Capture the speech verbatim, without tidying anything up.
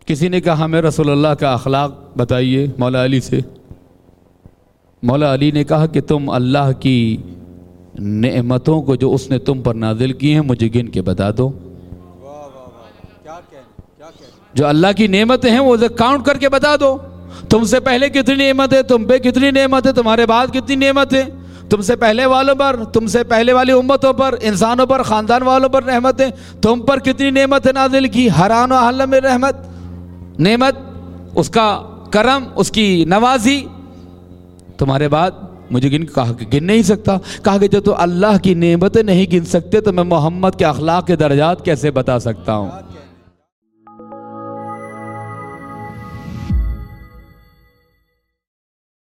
किसी ने कहा हमें रसूलुल्लाह का अखलाक बताइए मौला अली से। मौला अली ने कहा कि तुम अल्लाह की नेमतों को जो उसने तुम पर नाजिल की हैं मुझे गिन के बता दो। जो अल्लाह की नेमतें हैं वो काउंट करके बता दो। तुमसे पहले कितनी नेमत है, तुम पे कितनी नेमत है, तुम्हारे बाद कितनी नेमत है, तुमसे पहले वालों पर, तुमसे पहले वाली उम्मतों पर, इंसानों पर, ख़ानदान वालों पर रहमत है, तुम पर कितनी नेमत नाजिल की, हरान व हल्लम में रहमत, नेमत, उसका करम, उसकी नवाजी, तुम्हारे बाद मुझे गिन कहा कि गिन नहीं सकता। कहा कि जब तो अल्लाह की नेमतें नहीं गिन सकते तो मैं मोहम्मद के अखलाक के दर्जात कैसे बता सकता हूँ।